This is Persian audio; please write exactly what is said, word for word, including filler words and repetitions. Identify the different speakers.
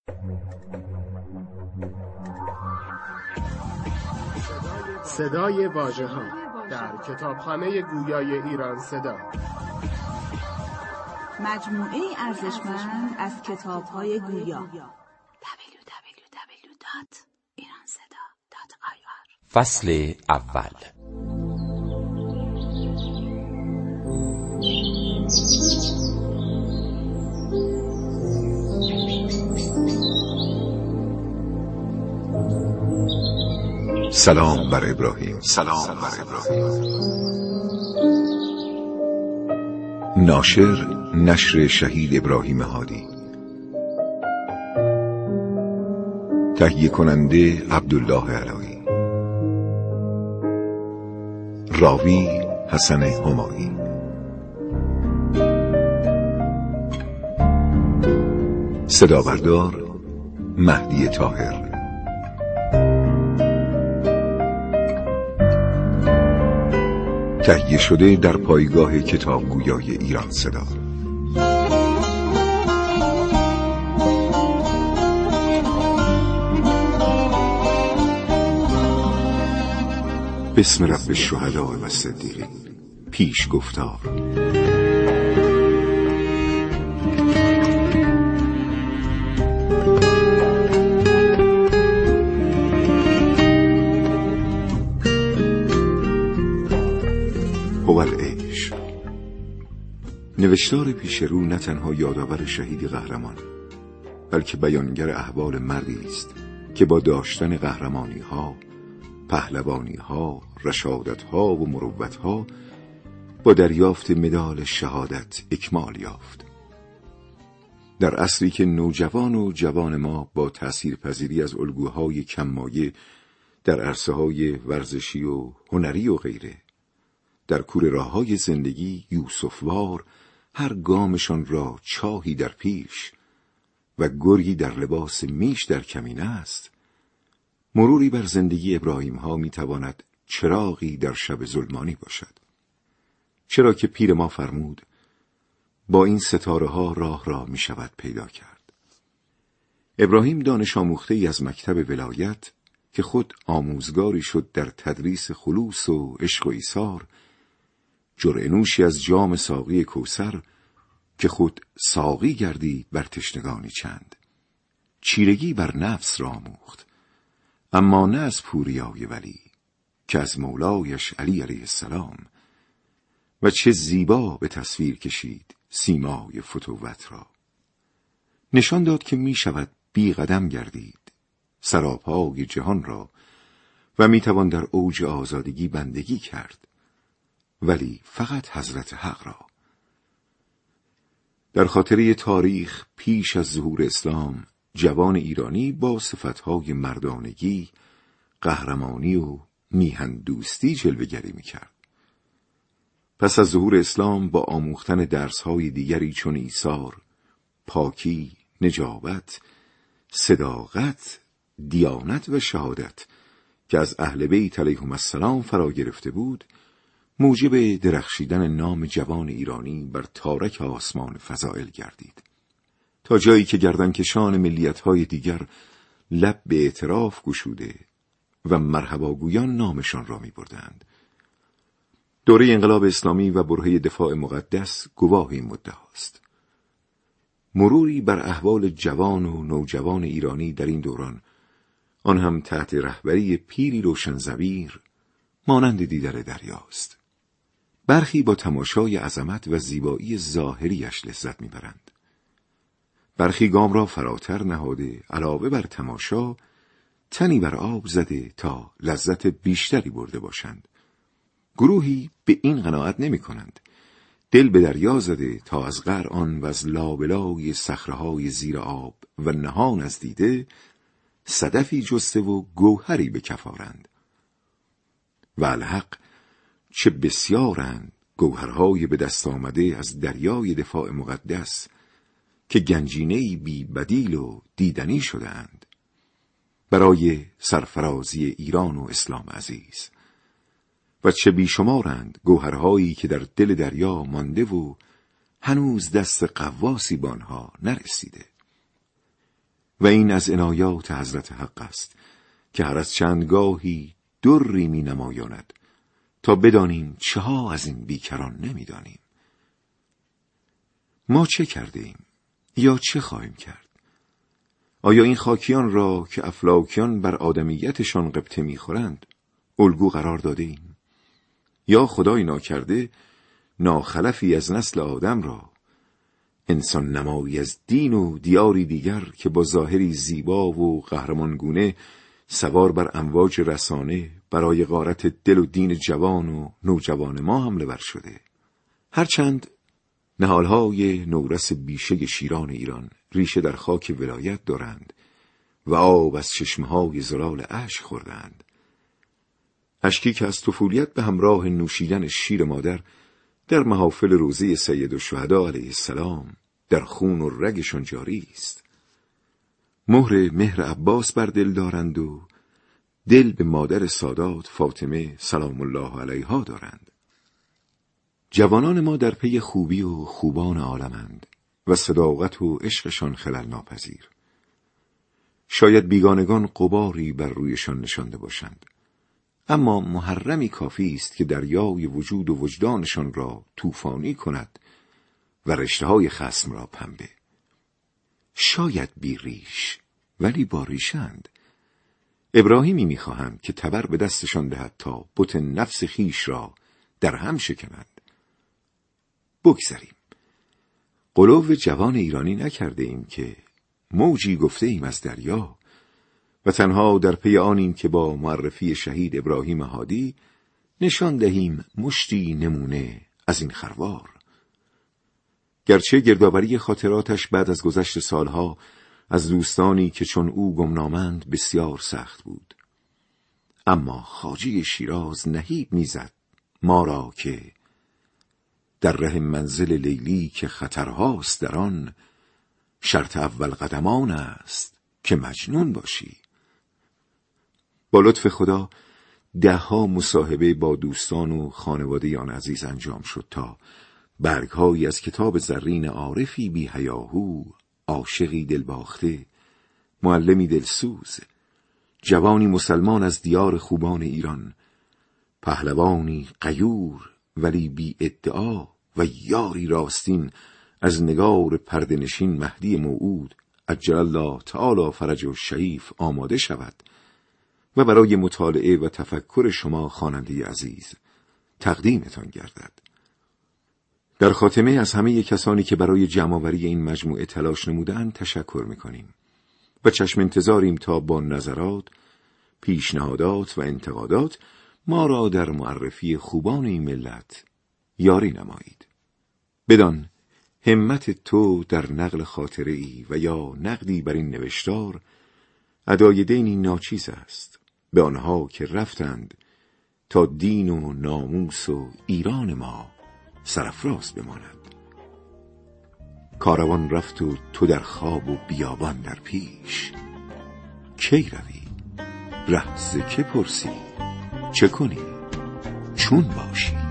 Speaker 1: صدای واژه‌ها در کتابخانه گویای ایران صدا،
Speaker 2: مجموعه ارزشمند از کتاب‌های گویا. دبلیو دبلیو دبلیو دات ایران صدا دات آی آر.
Speaker 3: فصل اول.
Speaker 4: سلام بر ابراهیم. سلام بر ابراهیم. ناشر نشر شهید ابراهیم هادی. تهیه کننده عبدالله علایی. راوی حسن همایی. صدا بردار مهدی طاهر. تهیه شده در پایگاه کتابگویای ایران صدا. بسم رب الشهداء و الصدیقین. پیش گفتار. نوشتار پیش رو نه تنها یادآور شهید قهرمان، بلکه بیانگر احوال مردی است که با داشتن قهرمانی ها، پهلوانی ها، رشادت ها و مروت ها با دریافت مدال شهادت اکمال یافت. در عصری که نوجوان و جوان ما با تأثیرپذیری از الگوهای کم‌مایه در عرصه‌های ورزشی و هنری و غیره در کوره راه‌های زندگی یوسفوار هر گامشان را چاهی در پیش و گرگی در لباس میش در کمین است، مروری بر زندگی ابراهیم ها می تواند چراغی در شب ظلمانی باشد. چرا که پیر ما فرمود با این ستاره ها راه را می شود پیدا کرد. ابراهیم دانش آموخته ای از مکتب ولایت که خود آموزگاری شد در تدریس خلوص و عشق و ایثار، جرعه نوشی از جام ساقی کوثر که خود ساقی گردید بر تشنگانی چند، چیرگی بر نفس را آموخت، اما نه از پوریای ولی که از مولایش علی علیه السلام، و چه زیبا به تصویر کشید سیمای فتوت را. نشان داد که می شود بی قدم گردید سراپای جهان را و می توان در اوج آزادگی بندگی کرد، ولی فقط حضرت حق را. در خاطره تاریخ پیش از ظهور اسلام جوان ایرانی با صفتهای مردانگی، قهرمانی و میهن دوستی جلوه‌گری می‌کرد. پس از ظهور اسلام با آموختن درس‌های دیگری چون ایثار، پاکی، نجابت، صداقت، دیانت و شهادت که از اهل بیت علیهم السلام فرا گرفته بود، موجب درخشیدن نام جوان ایرانی بر تارک آسمان فضائل گردید، تا جایی که گردنکشان ملیت‌های دیگر لب به اعتراف گشوده و مرحباگویان نامشان را می‌بردند. دوره انقلاب اسلامی و برهه دفاع مقدس گواه این مدعاست. مروری بر احوال جوان و نوجوان ایرانی در این دوران، آن هم تحت رهبری پیری روشنظیر، مانند دیدار دریاست. برخی با تماشای عظمت و زیبایی ظاهریش لذت میبرند. برخی گام را فراتر نهاده علاوه بر تماشا تنی بر آب زده تا لذت بیشتری برده باشند. گروهی به این قناعت نمی کنند. دل به دریا زده تا از قعر آن و از لابلای صخره‌های زیر آب و نهان از دیده صدفی جسته و گوهری به کف آرند. و الحق چه بسیارند گوهرهای به دست آمده از دریای دفاع مقدس که گنجینه‌ای بی بدیل و دیدنی شده‌اند برای سرفرازی ایران و اسلام عزیز، و چه بیشمارند گوهرهایی که در دل دریا مانده و هنوز دست غواصی به آنها نرسیده. و این از عنایات حضرت حق است که هر از چندگاهی دری می نمایاند تا بدانیم چه ها از این بیکران نمی دانیم. ما چه کرده ایم یا چه خواهیم کرد؟ آیا این خاکیان را که افلاکیان بر آدمیتشان غبطه می خورند الگو قرار داده ایم؟ یا خدای ناکرده ناخلفی از نسل آدم را، انسان نمایی از دین و دیاری دیگر که با ظاهری زیبا و قهرمانگونه سوار بر امواج رسانه برای غارت دل و دین جوان و نوجوان ما حمله ور شده؟ هرچند نهالهای نورس بیشه شیران ایران ریشه در خاک ولایت دارند و آب از چشمهای زلال اشک خوردند، اشکی که از طفولیت به همراه نوشیدن شیر مادر در محافل روضه سید الشهدا علیه السلام در خون و رگشان جاری است. مهر مهر عباس بر دل دارند و دل به مادر سادات فاطمه سلام الله علیها دارند. جوانان ما در پی خوبی و خوبان عالمند و صداقت و عشقشان خلل ناپذیر. شاید بیگانگان غباری بر رویشان نشانده باشند، اما محرمی کافی است که دریای وجود و وجدانشان را طوفانی کند و رشته‌های خصم را پنبه. شاید بی ریش ولی با ریشند. ابراهیمی می‌خواهند که تبر به دستشان دهد تا بت نفس خیش را در هم شکنند. بگذریم. قلوب جوان ایرانی نکرده ایم که موجی گفته ایم از دریا و تنها در پی آنیم که با معرفی شهید ابراهیم هادی نشان دهیم مشتی نمونه از این خروار. گرچه گردآوری خاطراتش بعد از گذشت سالها از دوستانی که چون او گمنامند بسیار سخت بود، اما خواجه شیراز نهیب میزد ما را که در ره منزل لیلی که خطرهاست در آن، شرط اول قدمان است که مجنون باشی. با لطف خدا ده ها مصاحبه با دوستان و خانواده آن عزیز انجام شد تا برگهایی از کتاب زرین عارفی بی هیاهو، عاشقی دلباخته، معلمی دلسوز، جوانی مسلمان از دیار خوبان ایران، پهلوانی غیور ولی بی ادعا و یاری راستین از نگار پرده‌نشین مهدی موعود عجل الله تعالی فرجه الشریف آماده شود و برای مطالعه و تفکر شما خواننده عزیز تقدیمتان گردد. در خاتمه از همه کسانی که برای جمع‌آوری این مجموعه تلاش نمودند تشکر می‌کنیم و چشم انتظاریم تا با نظرات، پیشنهادات و انتقادات ما را در معرفی خوبان این ملت یاری نمایید. بدان همت تو در نقل خاطره ای و یا نقدی بر این نوشتار ادای دینی ناچیز است به آنها که رفتند تا دین و ناموس و ایران ما سرافراز بماند. کاروان رفت و تو در خواب و بیابان در پیش، کی روی ره ز که پرسی چه کنی چون باشی.